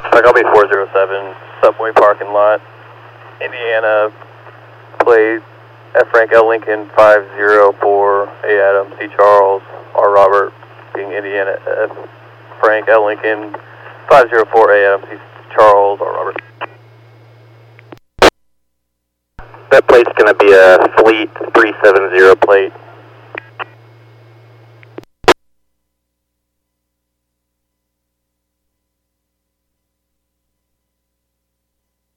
Copy 407, subway parking lot, Indiana, plate F. Frank L. Lincoln 504, A. Adam, C. Charles, R. Robert, being Indiana, F. Frank L. Lincoln 504, A. Adam, C. Charles, R. Robert. That plate's going to be a Fleet 370 plate.